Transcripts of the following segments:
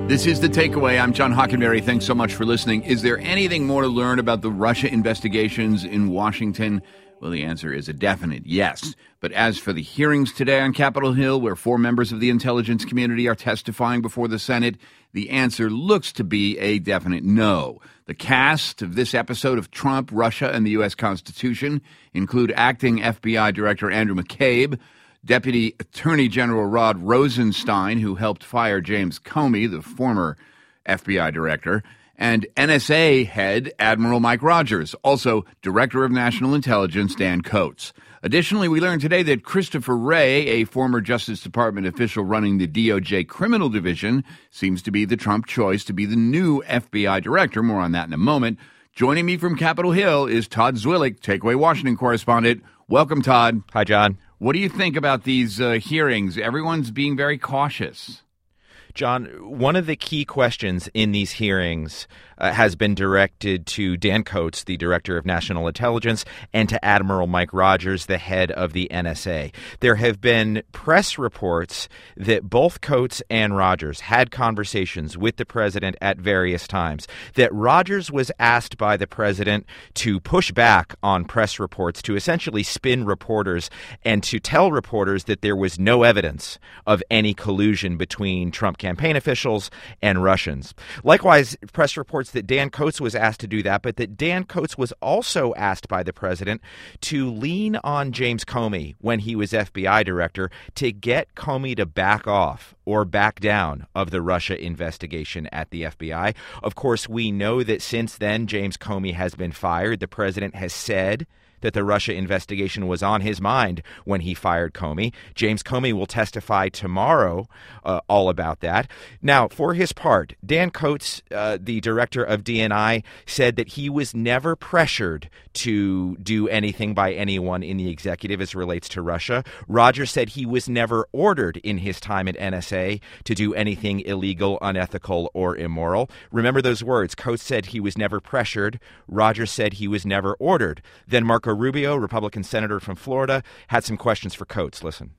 This is The Takeaway. I'm John Hockenberry. Thanks so much for listening. Is there anything more to learn about the Russia investigations in Washington? Well, the answer is a definite yes. But as for the hearings today on Capitol Hill, where 4 members of the intelligence community are testifying before the Senate, the answer looks to be a definite no. The cast of this episode of Trump, Russia, and the U.S. Constitution include acting FBI Director Andrew McCabe, Deputy Attorney General Rod Rosenstein, who helped fire James Comey, the former FBI director, and NSA head Admiral Mike Rogers, also Director of National Intelligence Dan Coats. Additionally, we learned today that Christopher Wray, a former Justice Department official running the DOJ Criminal Division, seems to be the Trump choice to be the new FBI director. More on that in a moment. Joining me from Capitol Hill is Todd Zwillich, Takeaway Washington correspondent. Welcome, Todd. Hi, John. What do you think about these hearings? Everyone's being very cautious. John, one of the key questions in these hearings has been directed to Dan Coats, the Director of National Intelligence, and to Admiral Mike Rogers, the head of the NSA. There have been press reports that both Coats and Rogers had conversations with the president at various times, that Rogers was asked by the president to push back on press reports, to essentially spin reporters, and to tell reporters that there was no evidence of any collusion between Trump campaign officials and Russians. Likewise, press reports that Dan Coats was asked to do that, but that Dan Coats was also asked by the president to lean on James Comey when he was FBI director to get Comey to back off or back down of the Russia investigation at the FBI. Of course, we know that since then, James Comey has been fired. The president has said that the Russia investigation was on his mind when he fired Comey. James Comey will testify tomorrow all about that. Now, for his part, Dan Coats, the director of DNI, said that he was never pressured to do anything by anyone in the executive as relates to Russia. Rogers said he was never ordered in his time at NSA to do anything illegal, unethical, or immoral. Remember those words. Coats said he was never pressured. Rogers said he was never ordered. Then Marco Rubio, Republican senator from Florida, had some questions for Coats. Listen.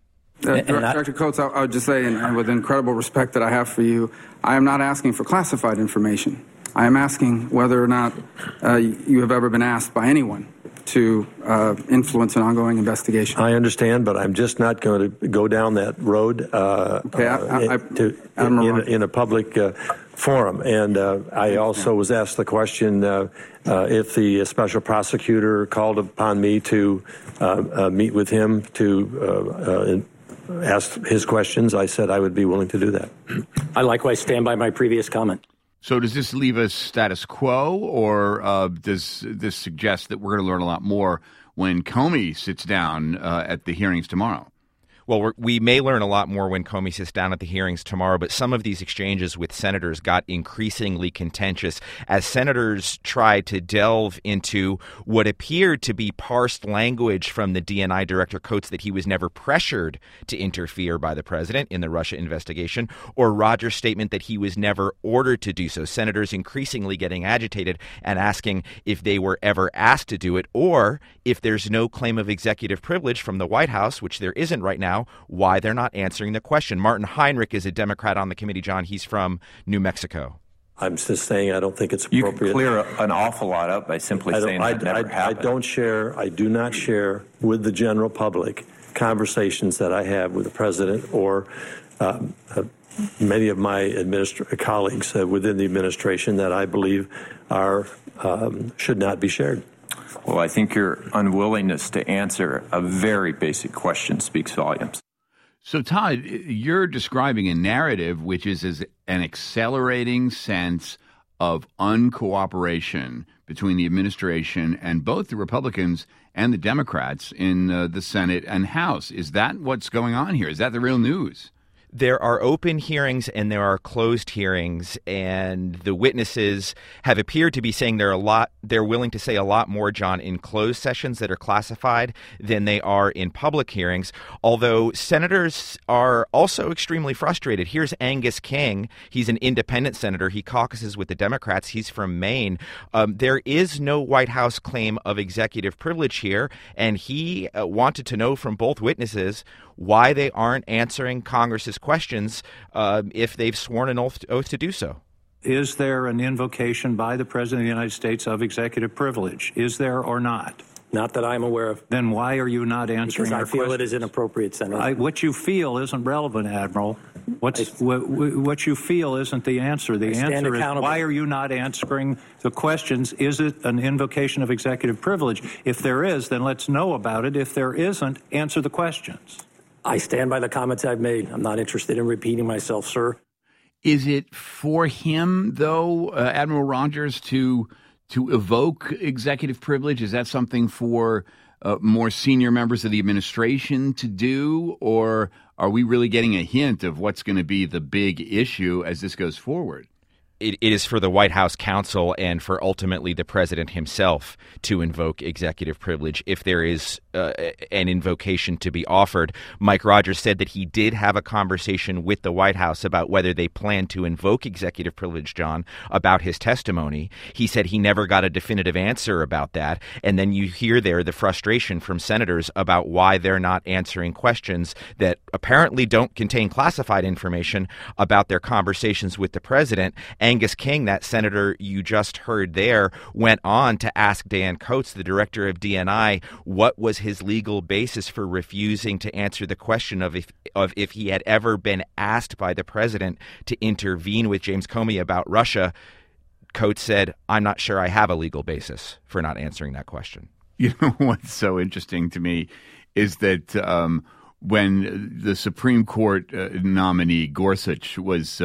Dr. Coats, I would just say, and with incredible respect that I have for you, I am not asking for classified information. I am asking whether or not you have ever been asked by anyone to influence an ongoing investigation. I understand, but I'm just not going to go down that road in a public forum. And I also was asked the question if the special prosecutor called upon me to meet with him to ask his questions. I said I would be willing to do that. I likewise stand by my previous comment. So does this leave us status quo, or does this suggest that we're going to learn a lot more when Comey sits down at the hearings tomorrow? Well, we may learn a lot more when Comey sits down at the hearings tomorrow, but some of these exchanges with senators got increasingly contentious as senators tried to delve into what appeared to be parsed language from the DNI director Coats that he was never pressured to interfere by the president in the Russia investigation, or Rogers' statement that he was never ordered to do so. Senators increasingly getting agitated and asking if they were ever asked to do it, or if there's no claim of executive privilege from the White House, which there isn't right now, why they're not answering the question. Martin Heinrich is a Democrat on the committee, John. He's from New Mexico. I'm just saying I don't think it's appropriate. You can clear an awful lot up by simply saying that never happened. I do not share with the general public conversations that I have with the president or many of my colleagues within the administration that I believe should not be shared. Well, I think your unwillingness to answer a very basic question speaks volumes. So, Todd, you're describing a narrative which is an accelerating sense of uncooperation between the administration and both the Republicans and the Democrats in the Senate and House. Is that what's going on here? Is that the real news? There are open hearings and there are closed hearings, and the witnesses have appeared to be saying they're willing to say a lot more, John, in closed sessions that are classified than they are in public hearings, although senators are also extremely frustrated. Here's Angus King. He's an independent senator. He caucuses with the Democrats. He's from Maine. There is no White House claim of executive privilege here, and he wanted to know from both witnesses why they aren't answering Congress's those questions if they've sworn an oath to do so. Is there an invocation by the President of the United States of executive privilege? Is there or not? Not that I'm aware of. Then why are you not answering our Because I feel questions? it is inappropriate, Senator. What you feel isn't relevant, Admiral. What you feel isn't the answer. The answer is, why are you not answering the questions? Is it an invocation of executive privilege? If there is, then let's know about it. If there isn't, answer the questions. I stand by the comments I've made. I'm not interested in repeating myself, sir. Is it for him, though, Admiral Rogers, to evoke executive privilege? Is that something for more senior members of the administration to do, or are we really getting a hint of what's going to be the big issue as this goes forward? It is for the White House counsel and for ultimately the president himself to invoke executive privilege if there is an invocation to be offered. Mike Rogers said that he did have a conversation with the White House about whether they plan to invoke executive privilege, John, about his testimony. He said he never got a definitive answer about that. And then you hear there the frustration from senators about why they're not answering questions that apparently don't contain classified information about their conversations with the president. Angus King, that senator you just heard there, went on to ask Dan Coats, the director of DNI, what was his legal basis for refusing to answer the question of if he had ever been asked by the president to intervene with James Comey about Russia. Coats said, I'm not sure I have a legal basis for not answering that question. You know what's so interesting to me is that when the Supreme Court nominee Gorsuch was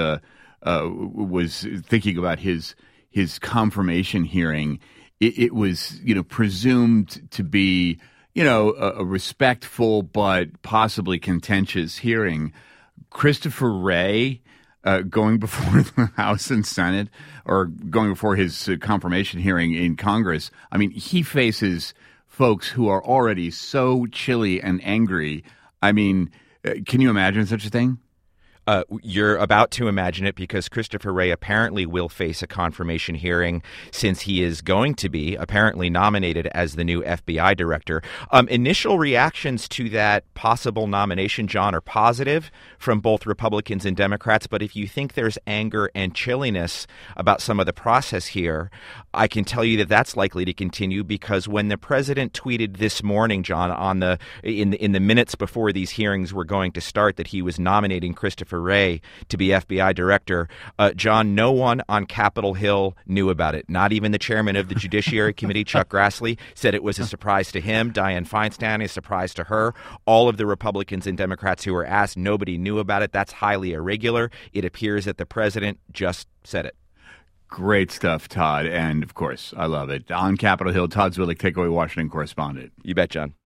thinking about his confirmation hearing, it was presumed to be a respectful but possibly contentious hearing. Christopher Wray going before the House and Senate, or going before his confirmation hearing in Congress, I mean, he faces folks who are already so chilly and angry. I mean, can you imagine such a thing? You're about to imagine it, because Christopher Wray apparently will face a confirmation hearing since he is going to be apparently nominated as the new FBI director. Initial reactions to that possible nomination, John, are positive from both Republicans and Democrats. But if you think there's anger and chilliness about some of the process here, I can tell you that that's likely to continue, because when the president tweeted this morning, John, in the minutes before these hearings were going to start, that he was nominating Christopher Wray to be FBI director, John, no one on Capitol Hill knew about it. Not even the chairman of the Judiciary Committee, Chuck Grassley, said it was a surprise to him. Dianne Feinstein, a surprise to her. All of the Republicans and Democrats who were asked, nobody knew about it. That's highly irregular. It appears that the president just said it. Great stuff, Todd. And, of course, I love it. On Capitol Hill, Todd Zwillich, Takeaway Washington correspondent. You bet, John.